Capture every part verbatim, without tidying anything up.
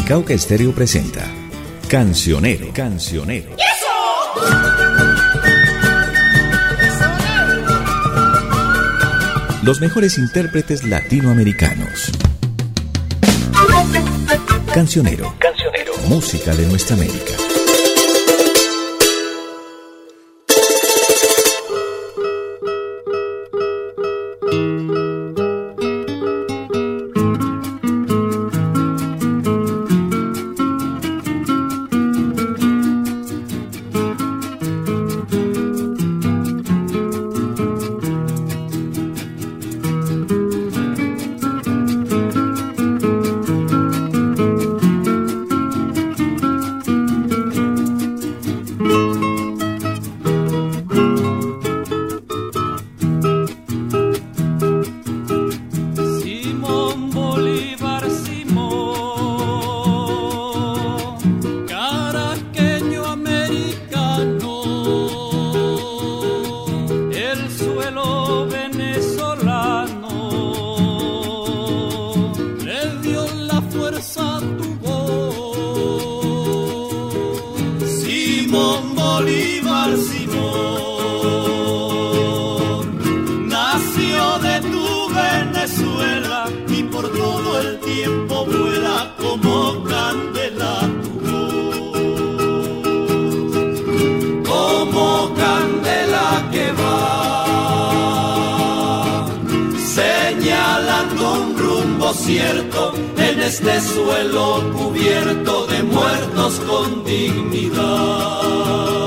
Unicauca Estéreo presenta Cancionero, Cancionero. ¡Eso! Los mejores intérpretes latinoamericanos. Cancionero, Cancionero. Música de nuestra América. Cierto en este suelo cubierto de muertos con dignidad.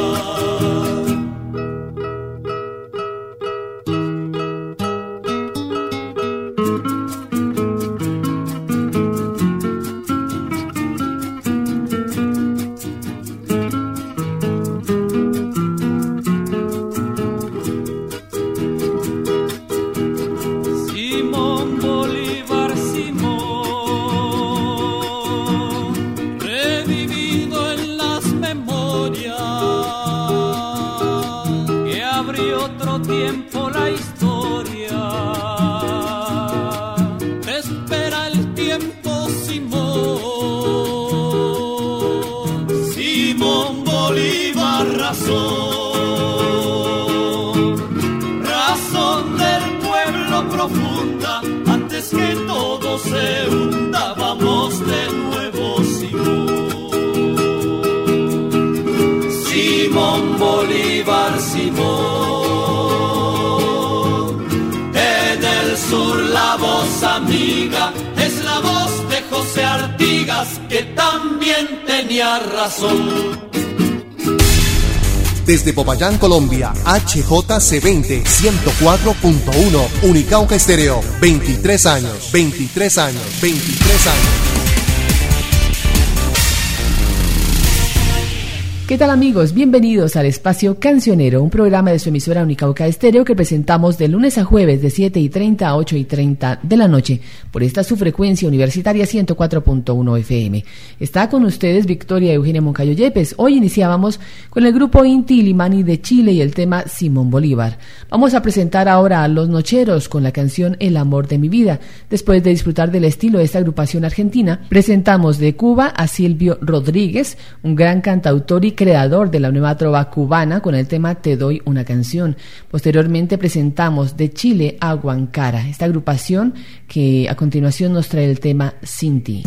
Amiga, es la voz de José Artigas, que también tenía razón. Desde Popayán, Colombia, H J C veinte, ciento cuatro punto uno, Unicauca Estéreo, veintitrés años, veintitrés años, veintitrés años. ¿Qué tal, amigos? Bienvenidos al Espacio Cancionero, un programa de su emisora Unicauca Estéreo que presentamos de lunes a jueves de siete y treinta a ocho y treinta de la noche por esta su frecuencia universitaria ciento cuatro punto uno F M. Está con ustedes Victoria Eugenia Moncayo Yepes. Hoy iniciábamos con el grupo Inti Illimani de Chile y el tema Simón Bolívar. Vamos a presentar ahora a Los Nocheros con la canción El amor de mi vida. Después de disfrutar del estilo de esta agrupación argentina, presentamos de Cuba a Silvio Rodríguez, un gran cantautor y creador de la nueva trova cubana con el tema Te doy una canción. Posteriormente presentamos de Chile a Guancara, esta agrupación que a continuación nos trae el tema Sin ti.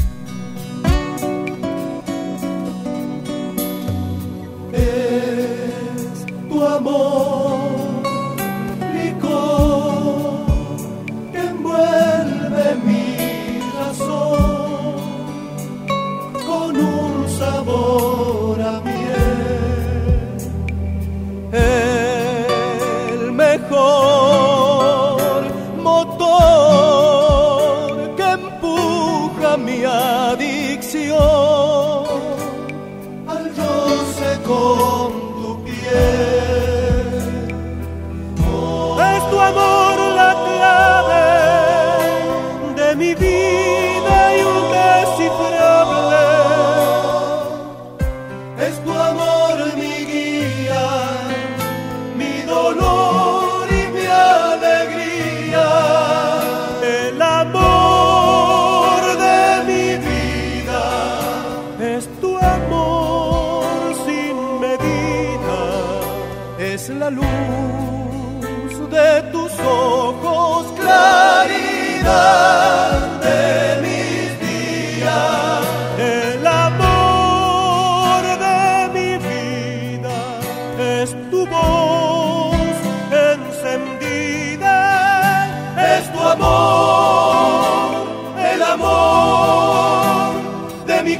Es tu amor, licor, que envuelve mi razón con un sabor a miel. El mejor motor que empuja mi adicción al roce con tu piel. Oh, es tu amor la clave de mi vida y un descifrable. Es tu amor mi guía, mi dolor y mi alegría. El amor de mi vida tus ojos claridad de mis días. El amor de mi vida es tu voz encendida, es tu amor, el amor de mi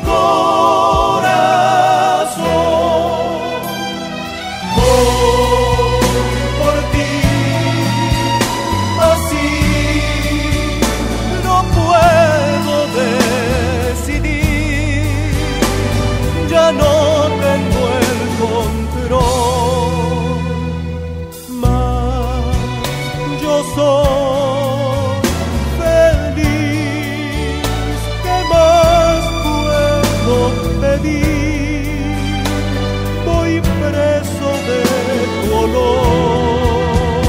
corazón. Voy por ti, así no puedo decidir, ya no tengo el control, mas yo soy feliz. ¿Qué más puedo pedir? Voy preso de tu olor.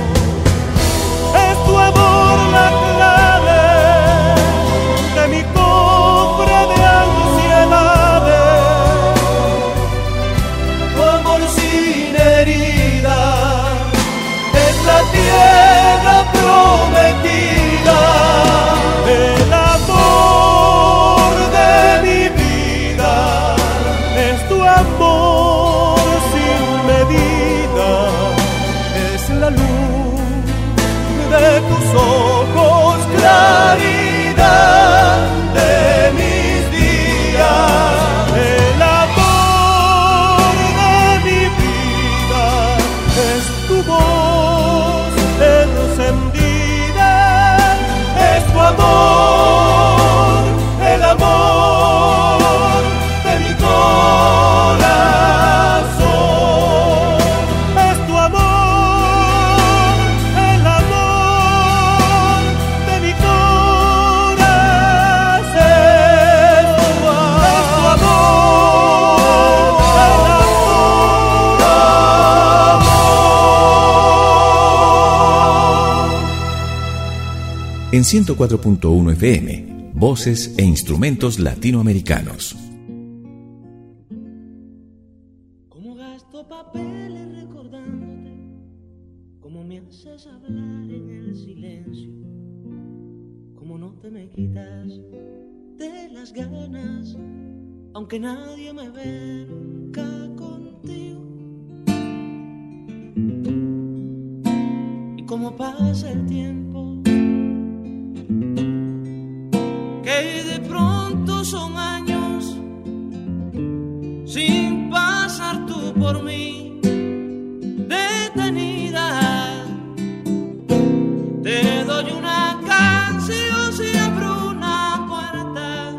Es tu amor la clave de mi cofre de ansiedades, tu amor sin herida es la tierra prometida. El amor de mi vida es tu amor sin medida, es la luz de tus ojos, claridad de mis días. El amor de mi vida es tu voz encendida, es tu amor, el amor de mi corazón. Es tu amor, el amor de mi corazón. Es tu amor, el amor. En ciento cuatro punto uno F M, voces e instrumentos latinoamericanos. Como gasto papeles recordándote, como me haces hablar en el silencio, como no te me quitas de las ganas, aunque nadie me ve nunca contigo. Y como pasa el tiempo, que de pronto son años sin pasar tú por mí detenida. Te doy una canción si abro una puerta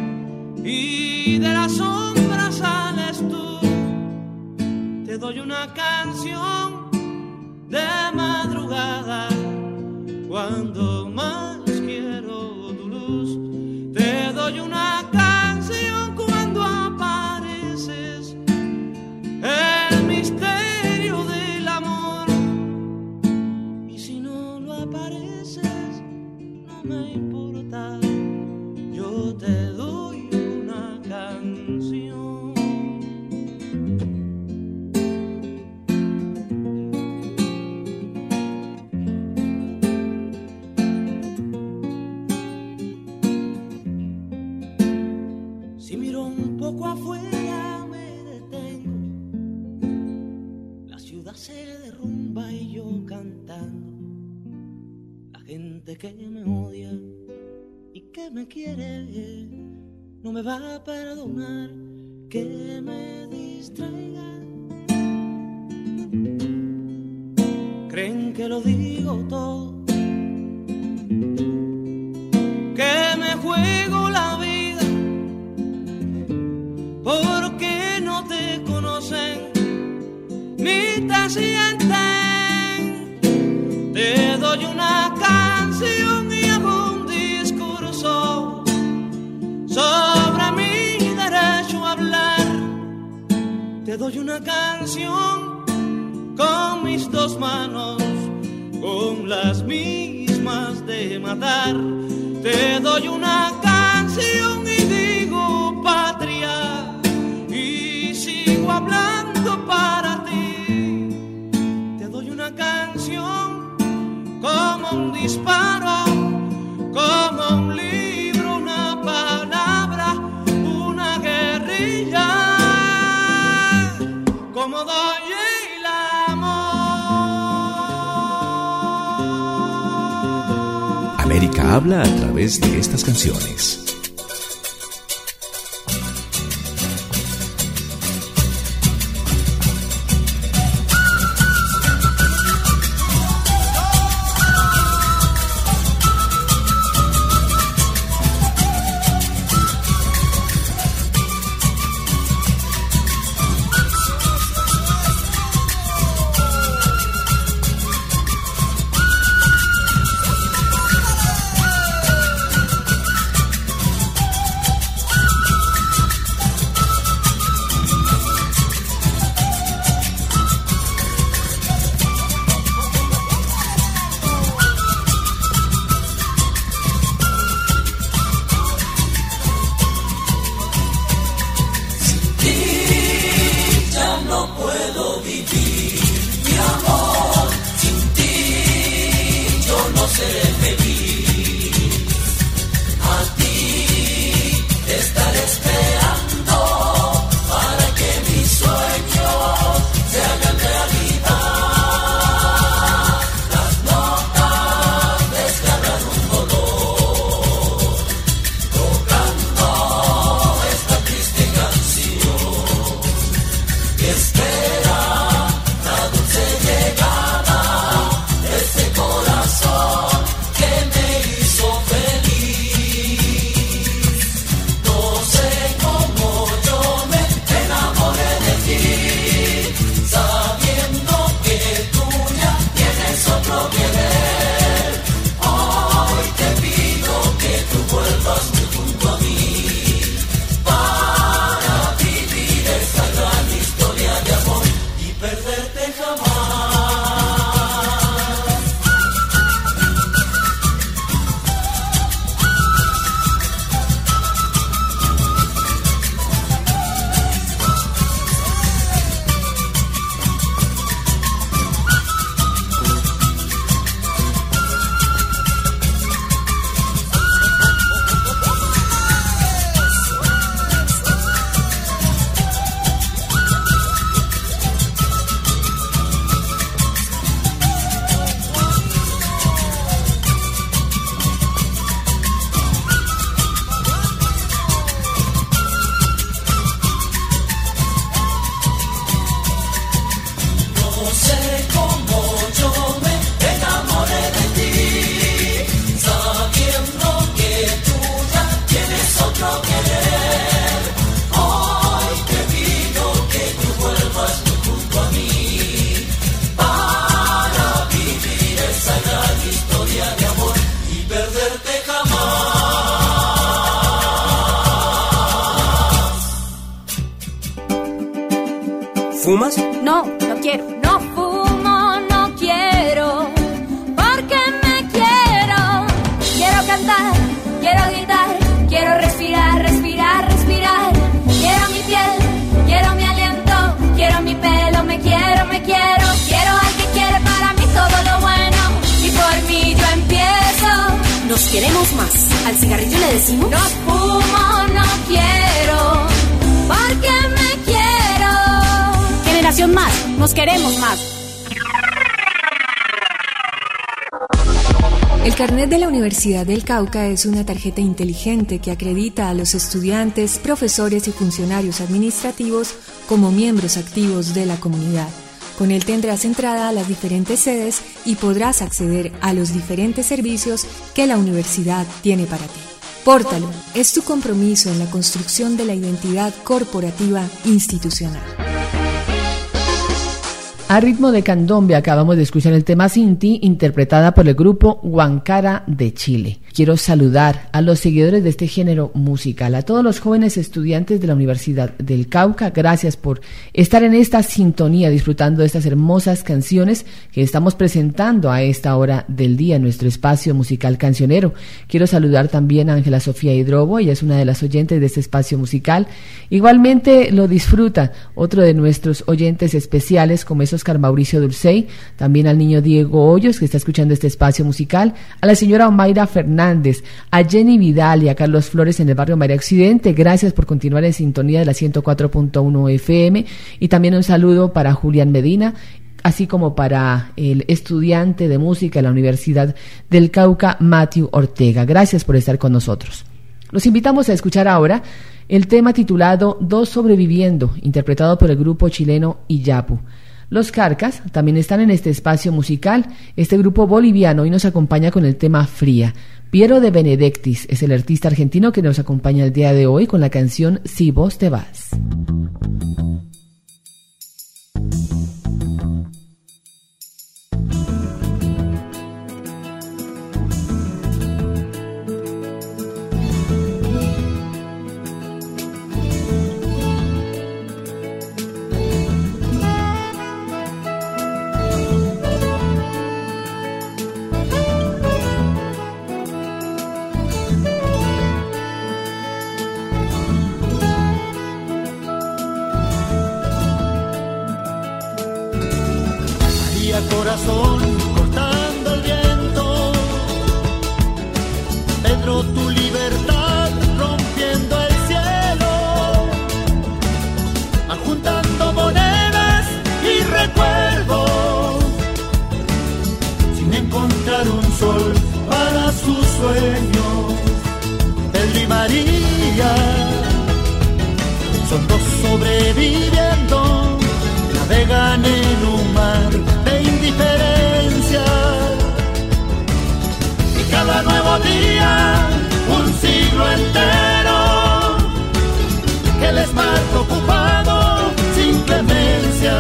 y de la sombra sales tú. Te doy una canción de madrugada cuando más quiero tu luz. Te doy una canción cuando apareces, el misterio del amor. Y si no lo apareces, no me importa, yo te doy una canción. Si miro un poco afuera me detengo, la ciudad se derrumba y yo cantando. La gente que me odia y que me quiere no me va a perdonar que me distraiga. Creen que lo digo todo, que me juego la vida, porque no te conocen ni te sienten. Te doy una canción y hago un discurso sobre mi derecho a hablar. Te doy una canción con mis dos manos, con las mismas de matar. Te doy una canción y digo patria, y sigo hablando para ti. Te doy una canción disparo, como un libro, una palabra, una guerrilla, como doy el amor. América habla a través de estas canciones. ¿Fumas? No, no quiero. No fumo, no quiero, porque me quiero. Quiero cantar, quiero gritar, quiero respirar, respirar, respirar. Quiero mi piel, quiero mi aliento, quiero mi pelo, me quiero, me quiero. Quiero al que quiere para mí todo lo bueno, y por mí yo empiezo. Nos queremos más. ¿Al cigarrillo le decimos? No fumo, no quiero, porque me quiero. Generación Más, nos queremos más. El carnet de la Universidad del Cauca es una tarjeta inteligente que acredita a los estudiantes, profesores y funcionarios administrativos como miembros activos de la comunidad. Con él tendrás entrada a las diferentes sedes y podrás acceder a los diferentes servicios que la universidad tiene para ti. Pórtalo, es tu compromiso en la construcción de la identidad corporativa institucional. A ritmo de candombe acabamos de escuchar el tema Sinti, interpretada por el grupo Huancara de Chile. quiero saludar a los seguidores de este género musical, a todos los jóvenes estudiantes de la Universidad del Cauca. Gracias por estar en esta sintonía, disfrutando de estas hermosas canciones que estamos presentando a esta hora del día en nuestro espacio musical cancionero. Quiero saludar también a Ángela Sofía Hidrobo, ella es una de las oyentes de este espacio musical. Igualmente lo disfruta otro de nuestros oyentes especiales, como es Oscar Mauricio Dulcey, también al niño Diego Hoyos, que está escuchando este espacio musical, a la señora Omaira Fernández, a Jenny Vidal y a Carlos Flores en el barrio María Occidente. Gracias por continuar en sintonía de la ciento cuatro punto uno F M, y también un saludo para Julián Medina, así como para el estudiante de música de la Universidad del Cauca, Matthew Ortega. Gracias por estar con nosotros. Los invitamos a escuchar ahora el tema titulado Dos Sobreviviendo, interpretado por el grupo chileno Iyapu. Los Carcas también están en este espacio musical. Este grupo boliviano hoy nos acompaña con el tema Fría. Piero de Benedictis es el artista argentino que nos acompaña el día de hoy con la canción Si Vos Te Vas. Corazón cortando el viento, Pedro, tu libertad rompiendo el cielo, juntando monedas y recuerdos, sin encontrar un sol para sus sueños. Pedro y María son dos sobreviviendo, navegan en un mar de indiferencia, y cada nuevo día un siglo entero que les marca ocupado sin clemencia.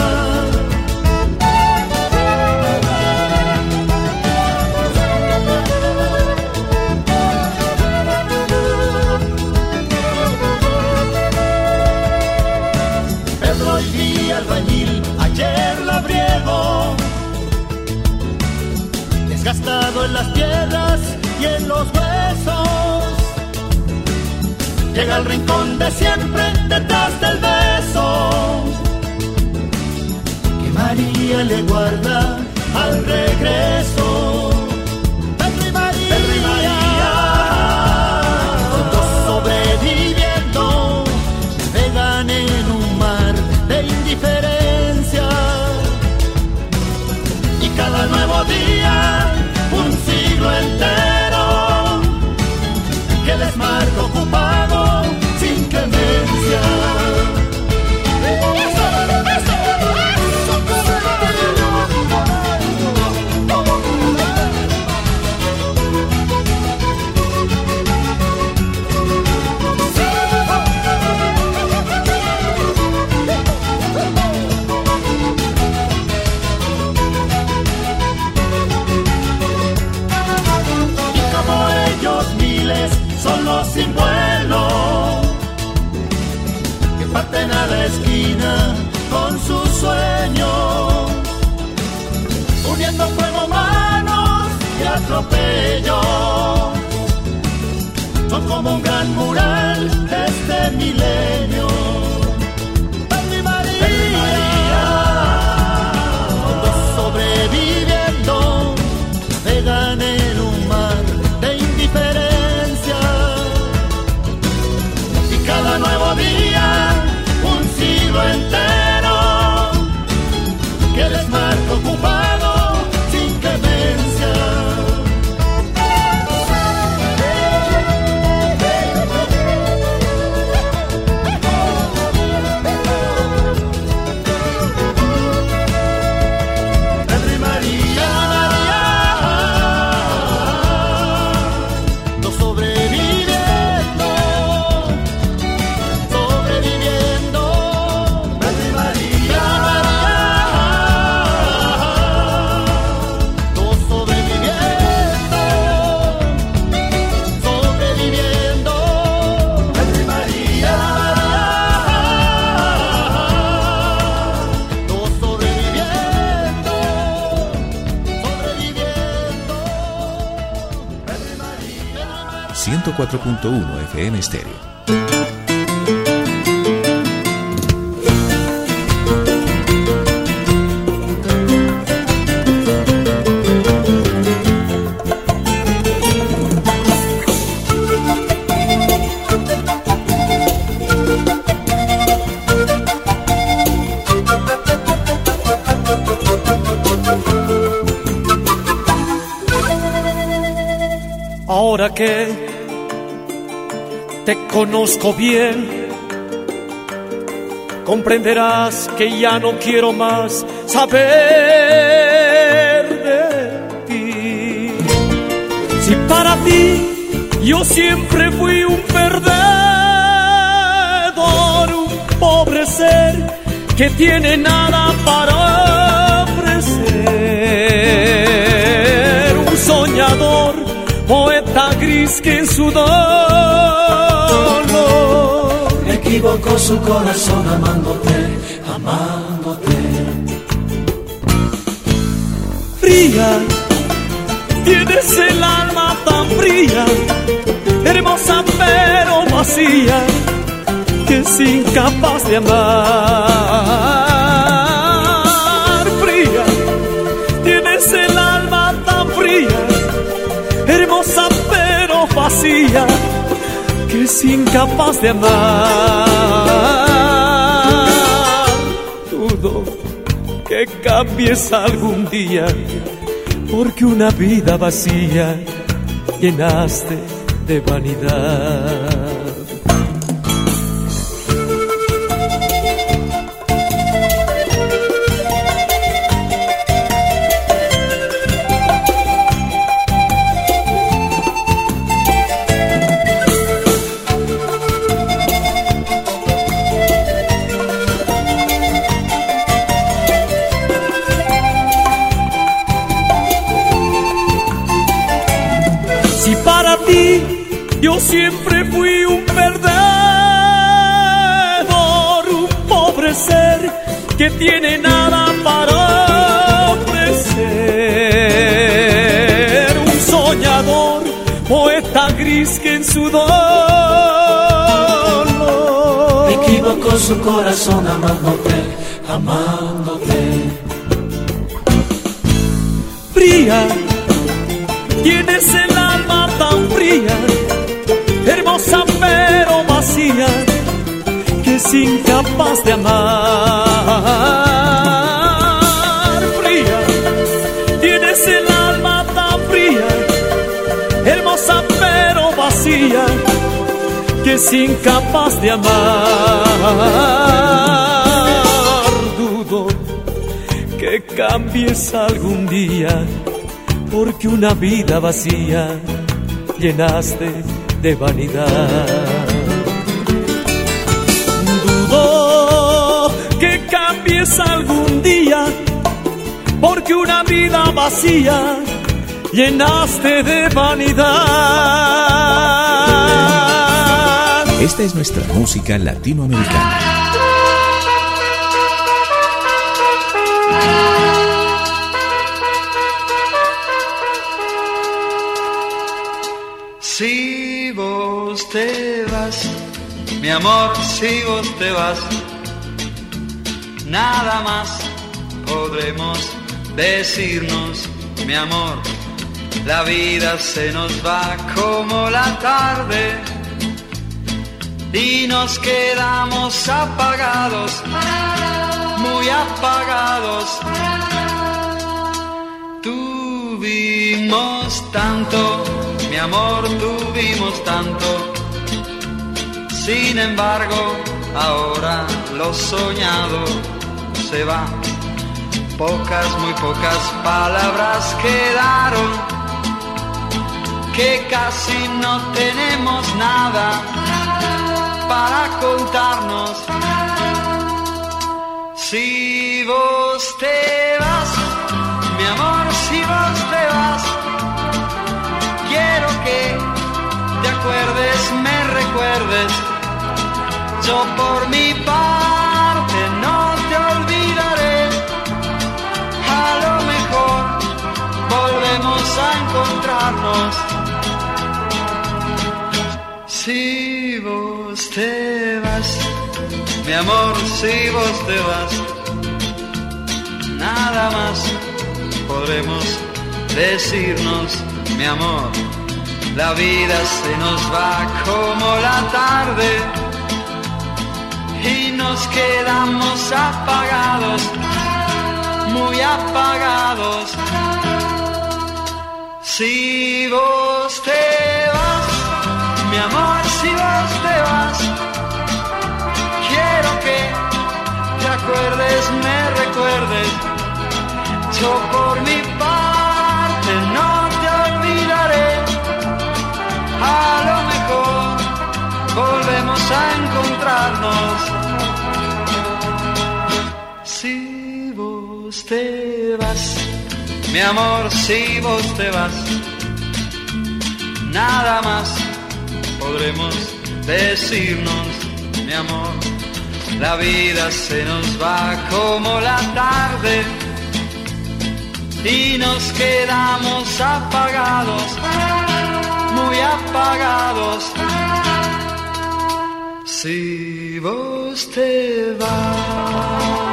Pedro y albañil, ayer labriego, desgastado en las piedras y en los huesos, llega al rincón de siempre detrás del beso que María le guarda al regreso. Pedro y María, Pedro y María son dos sobreviviendo, navegan en un mar de indiferencia, y cada nuevo día un siglo entero que les marca ocupado sin clemencia. Son los sin vuelo que parten a la esquina con sus sueños, uniendo fuego, manos y atropello. Son como un gran mural de este milenio. Pedro y María, Pedro y María son dos sobreviviendo, navegan en un mar de indiferencia, cada nuevo día un siglo entero que les marca ocupado sin clemencia. ciento cuatro punto uno F M Estéreo. Ahora que te conozco bien, comprenderás que ya no quiero más saber de ti. Si para ti yo siempre fui un perdedor, un pobre ser que tiene nada para ofrecer, un soñador, poeta gris que en su dolor equivocó su corazón amándote, amándote. Fría, tienes el alma tan fría, hermosa pero vacía, que es incapaz de amar. Fría, tienes el alma tan fría, hermosa pero vacía, que es incapaz de amar. Dudo que cambies algún día, porque una vida vacía llenaste de vanidad. Yo siempre fui un perdedor, un pobre ser que tiene nada para ofrecer, un soñador, poeta gris que en su dolor equivocó su corazón amándote, amándote. Fría, tienes el alma tan fría, hermosa pero vacía, que es incapaz de amar. Fría, tienes el alma tan fría, hermosa pero vacía, que es incapaz de amar. Dudo que cambies algún día, porque una vida vacía llenaste de vanidad. Dudo que cambies algún día, porque una vida vacía llenaste de vanidad. Esta es nuestra música latinoamericana. Si vos te vas, mi amor, si vos te vas, nada más podremos decirnos, mi amor. La vida se nos va como la tarde y nos quedamos apagados, muy apagados. Tuvimos tanto, mi amor, tuvimos tanto. Sin embargo, ahora lo soñado se va. Pocas, muy pocas palabras quedaron, que casi no tenemos nada para contarnos. Si vos te vas, mi amor, si vos te vas, quiero que te acuerdes, me recuerdes. Yo por mi parte no te olvidaré. A lo mejor volvemos a encontrarnos. Si vos te vas, mi amor, si vos te vas, nada más podremos decirnos, mi amor. La vida se nos va como la tarde y nos quedamos apagados, muy apagados. Si vos te vas, mi amor, si vos te vas, quiero que te acuerdes, me recuerdes. Yo por mi parte no te olvidaré. A lo mejor volvemos a encontrarnos. Si vos te vas, mi amor, si vos te vas, nada más podremos decirnos, mi amor. La vida se nos va como la tarde y nos quedamos apagados, muy apagados. Si vos te vas.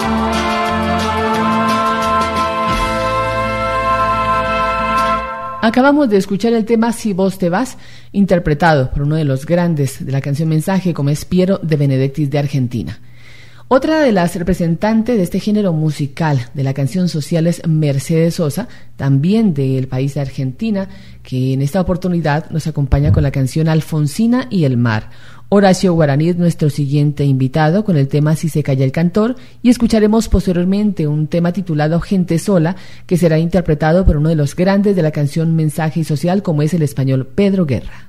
Acabamos de escuchar el tema Si vos te vas, interpretado por uno de los grandes de la canción Mensaje, como es Piero de Benedictis de Argentina. Otra de las representantes de este género musical de la canción social es Mercedes Sosa, también del país de Argentina, que en esta oportunidad nos acompaña con la canción Alfonsina y el mar. Horacio Guaraní es nuestro siguiente invitado con el tema Si se calla el cantor, y escucharemos posteriormente un tema titulado Gente sola, que será interpretado por uno de los grandes de la canción Mensaje y Social, como es el español Pedro Guerra.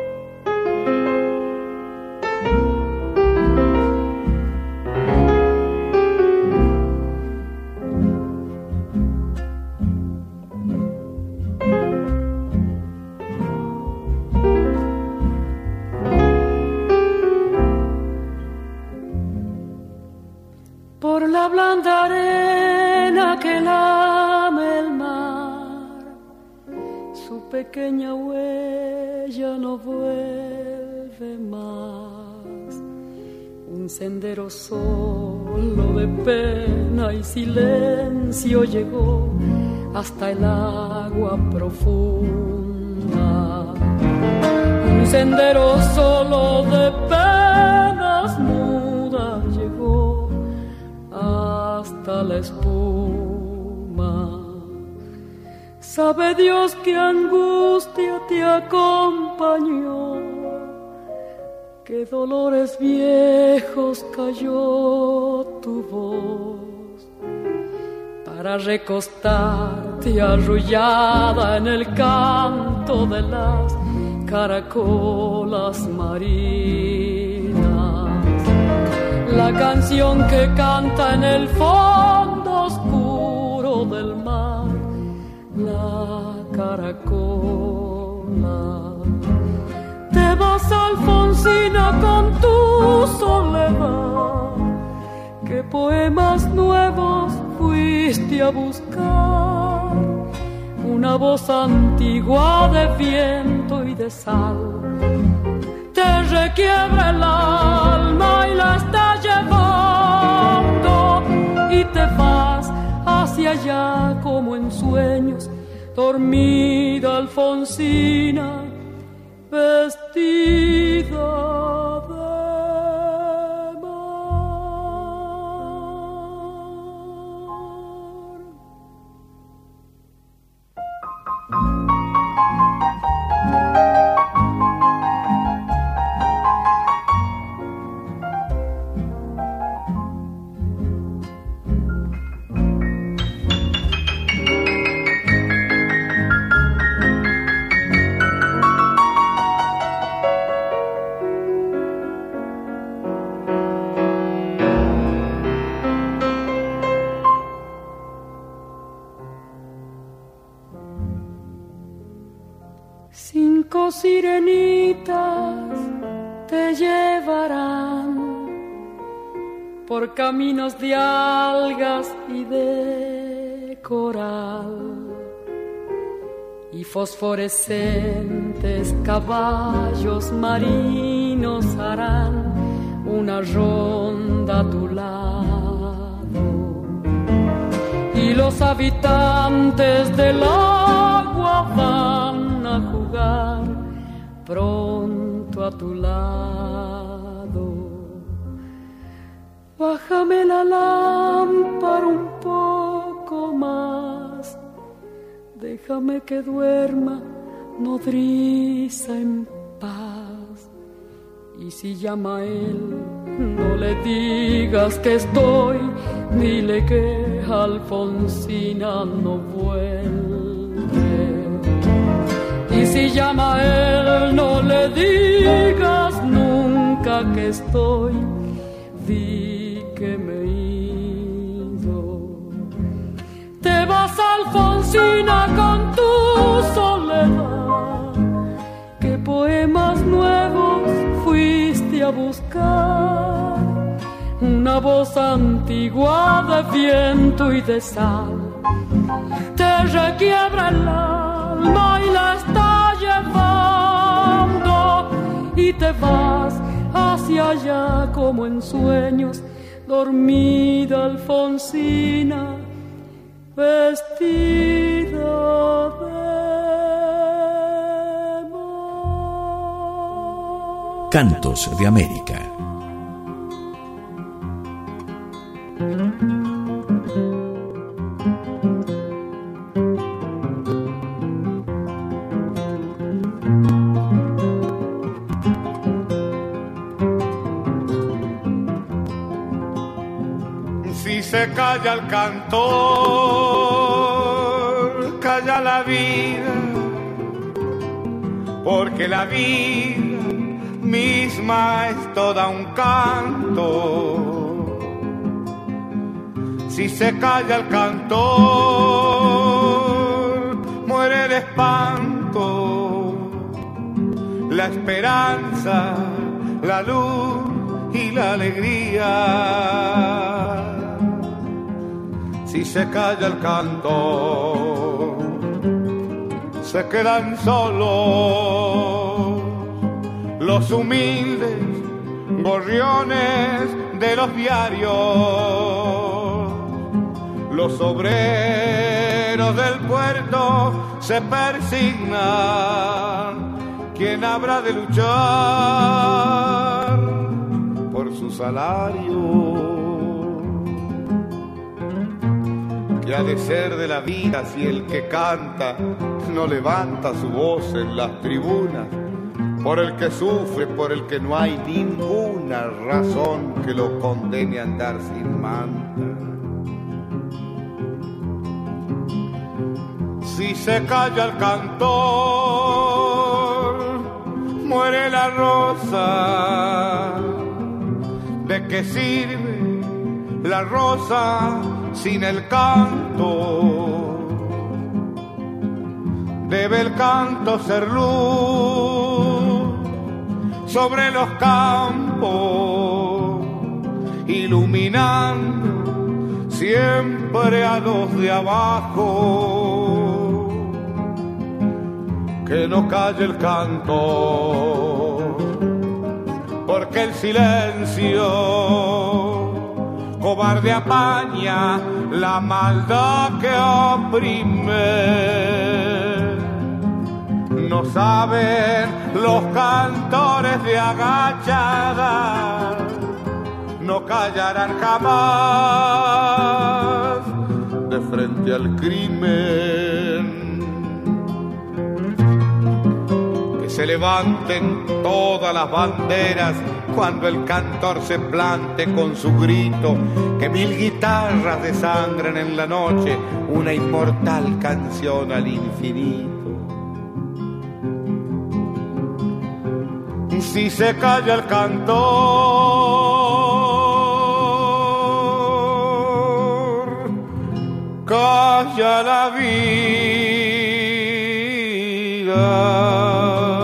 Por la blanda arena que lame el mar, su pequeña huella no vuelve más. Un sendero solo de pena y silencio llegó hasta el agua profunda. Un sendero solo de penas mudas llegó hasta la espuma. Sabe Dios qué angustia te acompañó, qué dolores viejos cayó tu voz, para recostarte arrullada en el canto de las caracolas marinas. La canción que canta en el fondo oscuro del mar, la caracola. Te vas, Alfonsina, con tu soledad. ¿Qué poemas nuevos fuiste a buscar? Una voz antigua de viento y de sal te requiebra el alma y la está llevando, y te vas hacia allá como en sueños, dormida Alfonsina, vestida de cinco sirenitas te llevarán por caminos de algas y de coral, y fosforescente valientes caballos marinos harán una ronda a tu lado, y los habitantes del agua van a jugar pronto a tu lado. Bájame la lámpara un poco más, déjame que duerma nodriza en paz. Y si llama él, no le digas que estoy, dile que Alfonsina no vuelve. Y si llama él, no le digas nunca que estoy, di que me he ido. Te vas, Alfonsina, con tu soledad, ¿qué poemas nuevos fuiste a buscar? Una voz antigua de viento y de sal te requiebra el alma y la está llevando, y te vas hacia allá como en sueños, dormida Alfonsina, vestida de mar. Cantos de América. Si se calla el cantor, calla la vida, porque la vida misma es toda un canto. Si se calla el cantor, muere el espanto, la esperanza, la luz y la alegría. Si se calla el cantor, se quedan solos los humildes gorriones de los diarios. Los obreros del puerto se persignan. ¿Quién habrá de luchar por su salario? ¿Qué ha de ser de la vida si el que canta no levanta su voz en las tribunas? Por el que sufre, por el que no hay ninguna razón que lo condene a andar sin manta. Si se calla el cantor, muere la rosa. ¿De qué sirve la rosa sin el canto? Debe el canto ser luz sobre los campos, iluminando siempre a los de abajo. Que no calle el canto, porque el silencio cobarde apaña la maldad que oprime. No saben los cantores de agachada, no callarán jamás de frente al crimen. Que se levanten todas las banderas cuando el cantor se plante con su grito, que mil guitarras desangren en la noche una inmortal canción al infinito. Si se calla el cantor, calla la vida.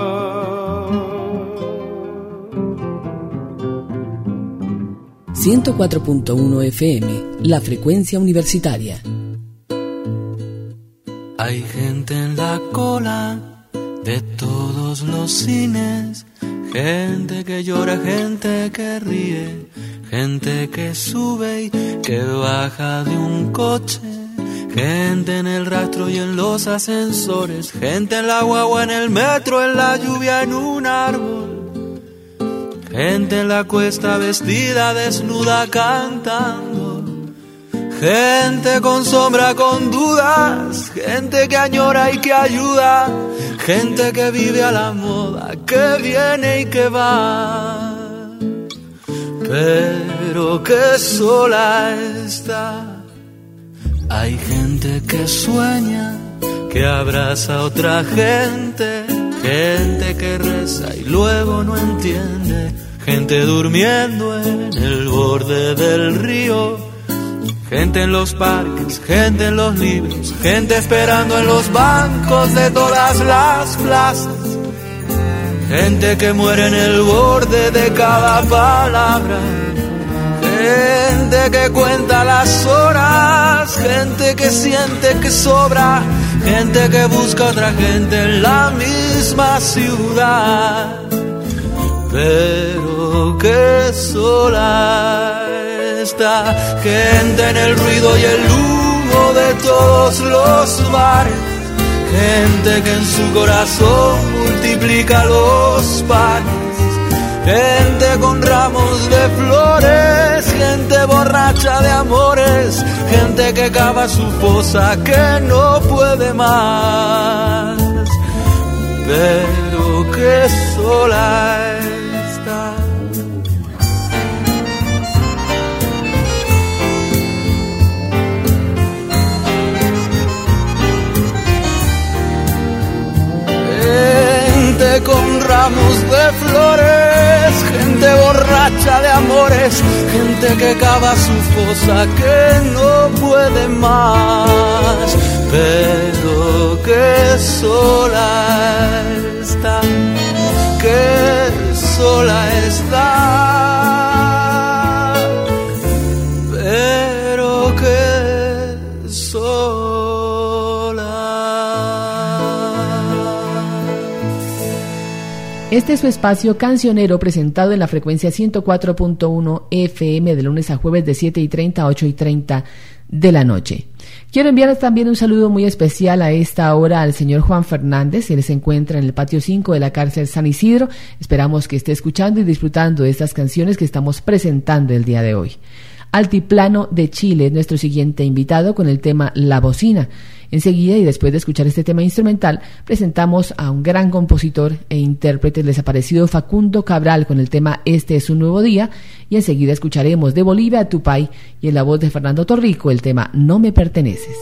ciento cuatro punto uno F M, la frecuencia universitaria. Hay gente en la cola de todos todos los cines, gente que llora, gente que ríe, gente que sube y que baja de un coche, gente en el rastro y en los ascensores, gente en la guagua, en el metro, en la lluvia, en un árbol, gente en la cuesta vestida desnuda cantando, gente con sombra, con dudas, gente que añora y que ayuda, gente que vive a la moda, que viene y que va, pero que sola está. Hay gente que sueña, que abraza a otra gente, gente que reza y luego no entiende, gente durmiendo en el borde del río, gente en los parques, gente en los libros, gente esperando en los bancos de todas las plazas, gente que muere en el borde de cada palabra, gente que cuenta las horas, gente que siente que sobra, gente que busca otra gente en la misma ciudad, pero que sola está, gente en el ruido y el humo de todos los bares, gente que en su corazón multiplica los panes, gente con ramos de flores, gente borracha de amores, gente que cava su fosa, que no puede más, pero que sola está. Gente con ramos de flores, gente borracha de amores, gente que cava su fosa, que no puede más, pero que sola está, que sola está, pero que sola. Este es su espacio cancionero presentado en la frecuencia ciento cuatro punto uno F M de lunes a jueves de siete y treinta a ocho y treinta de la noche. Quiero enviar también un saludo muy especial a esta hora al señor Juan Fernández. Él se encuentra en el patio cinco de la cárcel San Isidro. Esperamos que esté escuchando y disfrutando de estas canciones que estamos presentando el día de hoy. Altiplano de Chile es nuestro siguiente invitado con el tema La Bocina. Enseguida, y después de escuchar este tema instrumental, presentamos a un gran compositor e intérprete, el desaparecido Facundo Cabral, con el tema Este es un nuevo día, y enseguida escucharemos de Bolivia a Tupay, y en la voz de Fernando Torrico, el tema No me perteneces.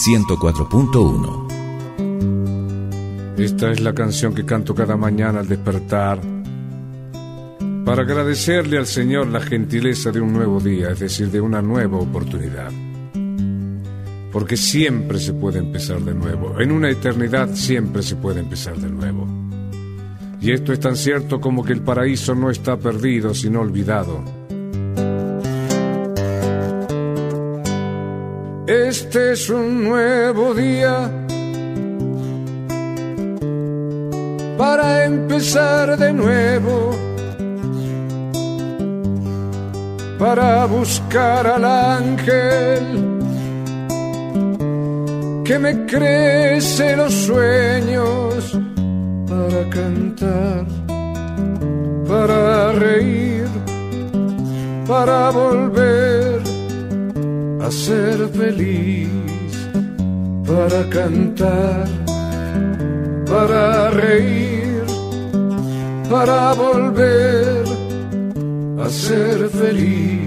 ciento cuatro punto uno. Esta es la canción que canto cada mañana al despertar, para agradecerle al Señor la gentileza de un nuevo día, es decir, de una nueva oportunidad. Porque siempre se puede empezar de nuevo. En una eternidad siempre se puede empezar de nuevo. Y esto es tan cierto como que el paraíso no está perdido, sino olvidado. Este es un nuevo día para empezar de nuevo, para buscar al ángel que me crece los sueños, para cantar, para reír, para volver a ser feliz, para cantar, para reír, para volver a ser feliz.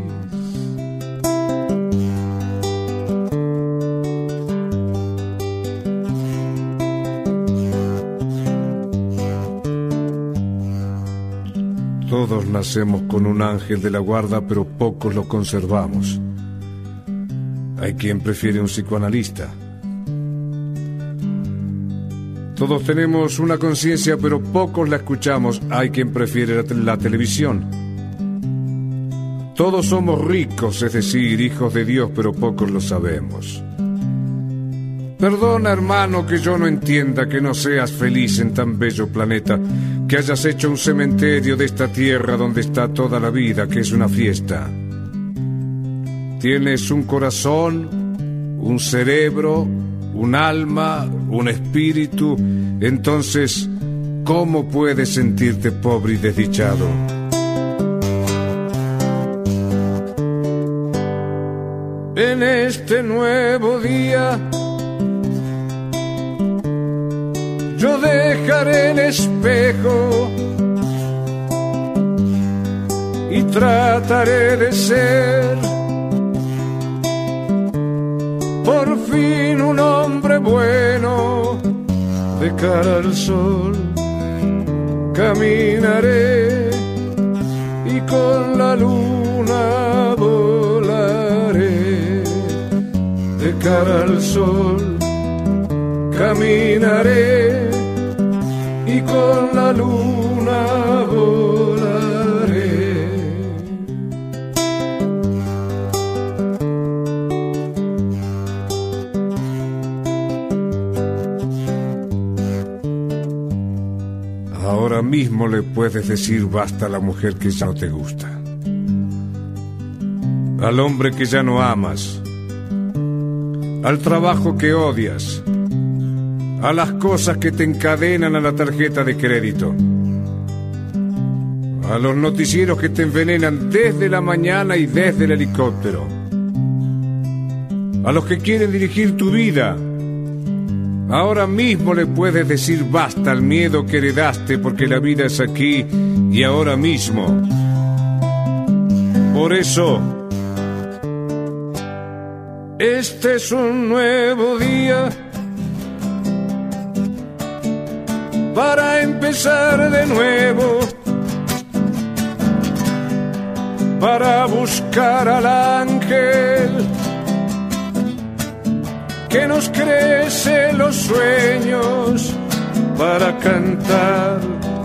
Todos nacemos con un ángel de la guarda, pero pocos lo conservamos. Hay quien prefiere un psicoanalista. Todos tenemos una conciencia, pero pocos la escuchamos. Hay quien prefiere la, te- la televisión. Todos somos ricos, es decir, hijos de Dios, pero pocos lo sabemos. Perdona, hermano, que yo no entienda que no seas feliz en tan bello planeta, que hayas hecho un cementerio de esta tierra donde está toda la vida, que es una fiesta. Tienes un corazón, un cerebro, un alma, un espíritu. Entonces, ¿cómo puedes sentirte pobre y desdichado? En este nuevo día yo dejaré el espejo y trataré de ser por fin un hombre bueno. De cara al sol caminaré y con la luna volaré. De cara al sol caminaré y con la luna volaré. Ahora mismo le puedes decir basta a la mujer que ya no te gusta, al hombre que ya no amas, al trabajo que odias, a las cosas que te encadenan a la tarjeta de crédito, a los noticieros que te envenenan desde la mañana y desde el helicóptero, a los que quieren dirigir tu vida. Ahora mismo le puedes decir basta al miedo que heredaste, porque la vida es aquí y ahora mismo. Por eso, este es un nuevo día para empezar de nuevo, para buscar al ángel que nos crece los sueños, para cantar,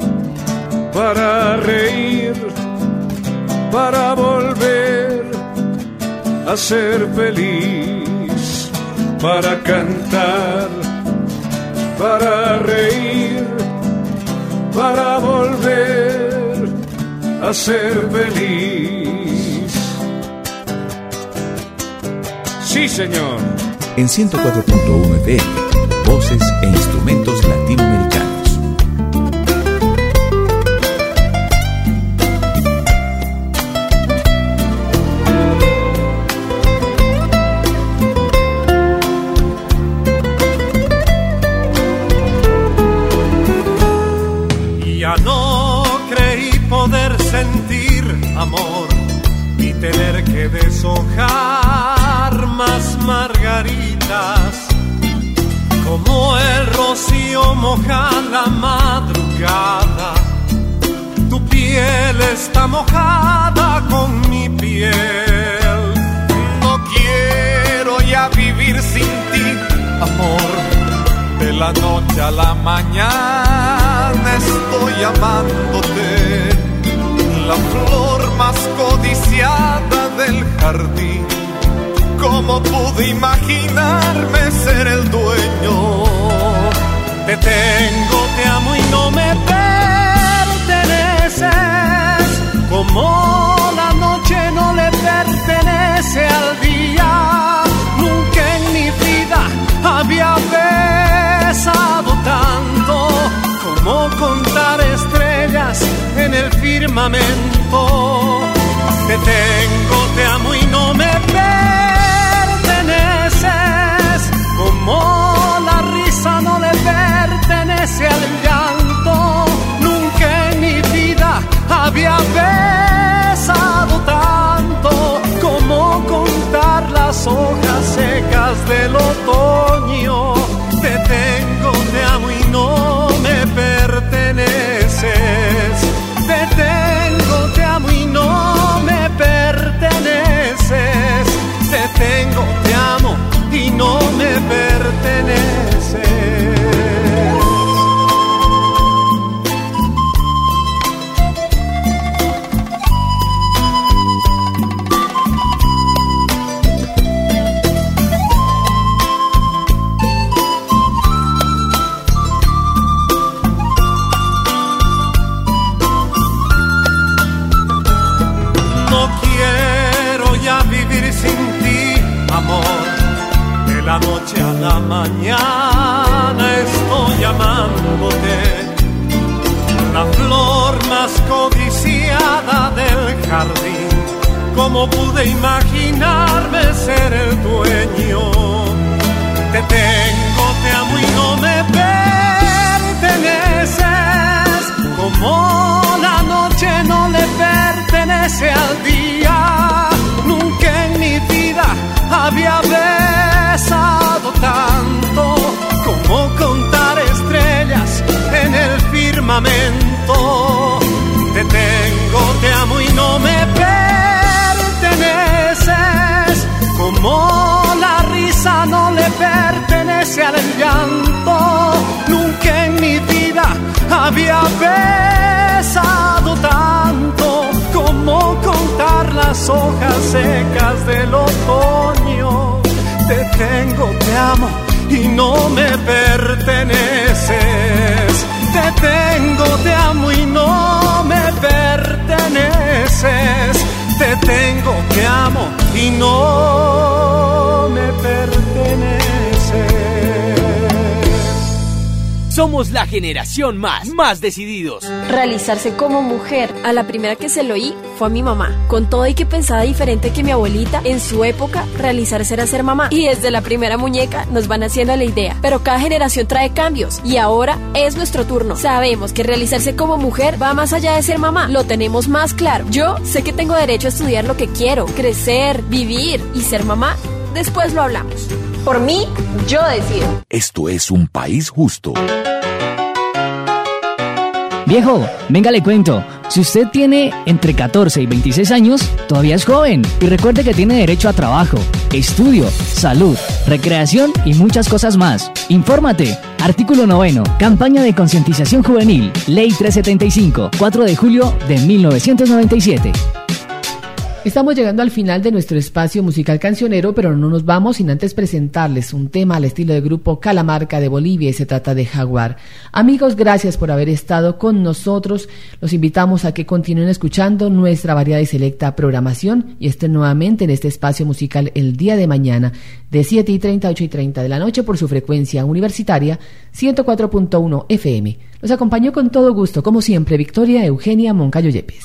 para reír, para volver a ser feliz, para cantar, para reír, para volver a ser feliz. Sí, señor. En ciento cuatro punto uno F M, voces e instrumentos latinoamericanos. Ya no creí poder sentir amor ni tener que deshojar más margaritas como el rocío moja la madrugada. Tu piel está mojada con mi piel. No quiero ya vivir sin ti, amor. De la noche a la mañana estoy amándote. La flor más codiciada del jardín. ¿Cómo pude imaginarme ser el dueño? Te tengo, te amo y no me perteneces. Como la noche no le pertenece al día. Nunca en mi vida había besado tanto. Como contar estrellas en el firmamento. Te tengo, te amo y no me perteneces. Como la risa no le pertenece al llanto. Nunca en mi vida había besado tanto. Como contar las hojas secas del otoño. Te tengo, te amo y no me perteneces. Te tengo, te amo y no me perteneces. Te tengo, te amo y no me perteneces. De la noche a la mañana estoy amándote. La flor más codiciada del jardín. ¿Cómo pude imaginarme ser el dueño? Te tengo, te amo y no me perteneces. Como la noche no le pertenece al día. Nunca en mi vida había besado tanto. Como contar estrellas en el firmamento. Te tengo, te amo y no me perteneces. Como la risa no le pertenece al llanto. Nunca en mi vida había besado tanto. Como contar las hojas secas del otoño. Te tengo, te amo y no me perteneces. Te tengo, te amo y no me perteneces. Te tengo, te amo y no me perteneces. Somos la generación más, más decididos. Realizarse como mujer, a la primera que se lo oí fue a mi mamá. Con todo y que pensaba diferente que mi abuelita, en su época, realizarse era ser mamá. Y desde la primera muñeca nos van haciendo la idea. Pero cada generación trae cambios y ahora es nuestro turno. Sabemos que realizarse como mujer va más allá de ser mamá. Lo tenemos más claro. Yo sé que tengo derecho a estudiar lo que quiero, crecer, vivir y ser mamá. Después lo hablamos. Por mí, yo decido. Esto es un país justo. Viejo, venga le cuento, si usted tiene entre catorce y veintiséis años, todavía es joven y recuerde que tiene derecho a trabajo, estudio, salud, recreación y muchas cosas más. Infórmate. Artículo noveno, campaña de concientización juvenil, Ley trescientos setenta y cinco, cuatro de julio de mil novecientos noventa y siete. Estamos llegando al final de nuestro espacio musical cancionero, pero no nos vamos sin antes presentarles un tema al estilo del grupo Calamarca de Bolivia y se trata de Jaguar. Amigos, gracias por haber estado con nosotros. Los invitamos a que continúen escuchando nuestra variada y selecta programación y estén nuevamente en este espacio musical el día de mañana de siete y treinta a ocho y treinta de la noche por su frecuencia universitaria ciento cuatro punto uno F M. Los acompañó con todo gusto, como siempre, Victoria Eugenia Moncayo Yepes.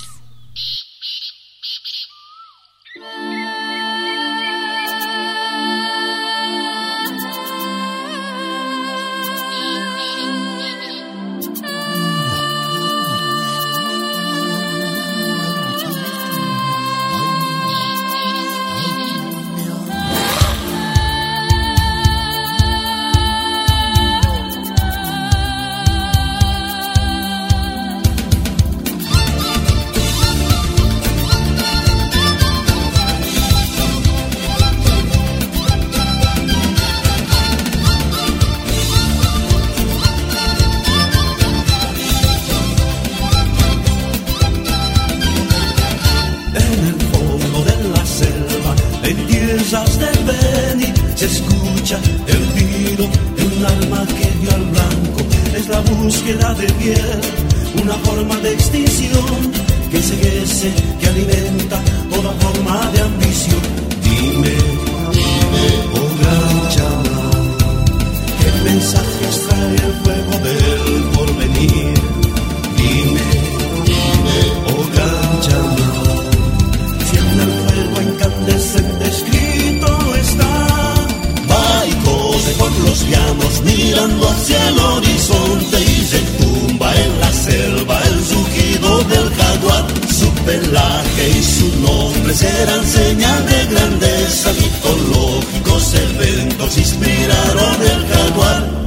excusas del venir, se escucha el tiro de un alma que dio al blanco. Es la búsqueda de piel, una forma de extinción que enceguece, que alimenta toda forma de ambición. Dime, dime, oh gran chamán, ¿qué mensajes trae el fuego del porvenir? Dime, dime, oh gran chamán, si en el fuego incandescente escrito está. Va y cose por los llanos mirando hacia el horizonte y se tumba en la selva el rugido del jaguar. Su pelaje y su nombre serán señal de grandeza, mitológicos eventos inspiraron el jaguar.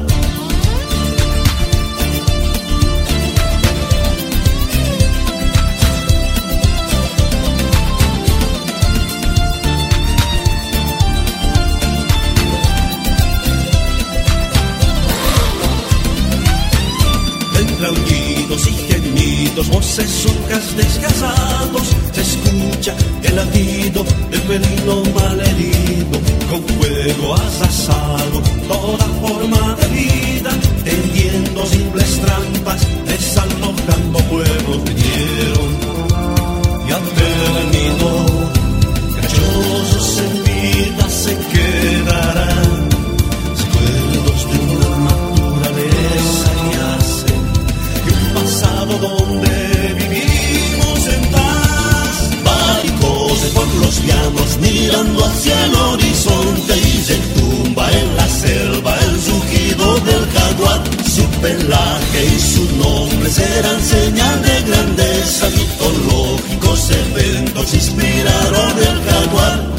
Aullidos y gemidos, voces surcas desgasados, se escucha el latido del felino malherido, con fuego asasado toda forma de vida, tendiendo simples trampas, desalojando pueblos vinieron y han terminado, cachosos en vida se quedarán, recuerdos de una naturaleza y hace pasado donde vivimos en paz. Va y cose por los llanos mirando hacia el horizonte y se tumba en la selva el rugido del jaguar. Su pelaje y su nombre serán señal de grandeza, mitológicos eventos inspiraron el jaguar.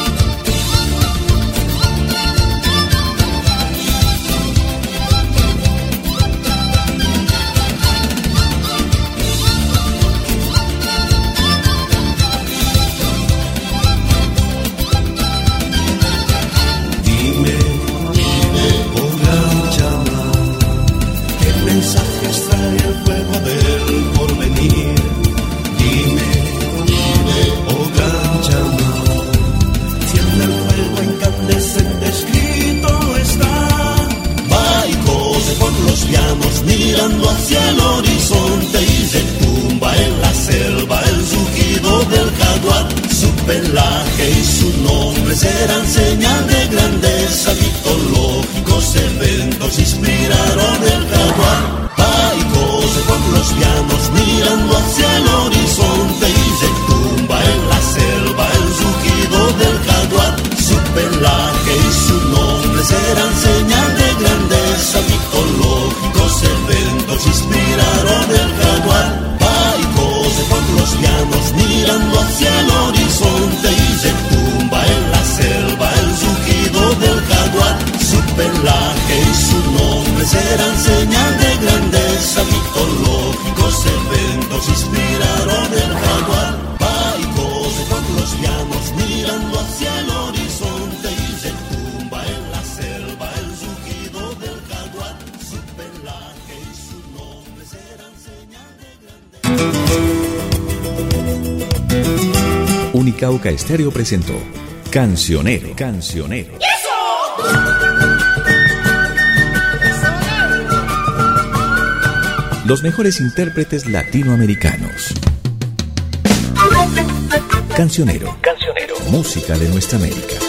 Mirando hacia el horizonte y se tumba en la selva el rugido del jaguar. Su pelaje y su nombre serán señal de grandeza, mitológicos eventos inspiraron el jaguar. Va y cose por los llanos mirando hacia el horizonte y se tumba en la selva el rugido del jaguar. Su pelaje y su nombre serán señal de grandeza, mitológicos eventos inspiraron el jaguar. Va y cose por los llanos mirando hacia el horizonte y se tumba en la selva el rugido del jaguar. Su pelaje y su nombre serán señal de grandeza, mitológicos eventos inspiraron el jaguar. Va y cose por los llanos mirando hacia el horizonte y se tumba en la selva el rugido del jaguar. Su pelaje y su nombre serán señal de grandeza. Unicauca Estéreo presentó Cancionero, Cancionero. Los mejores intérpretes latinoamericanos. Cancionero, Cancionero, música de nuestra América.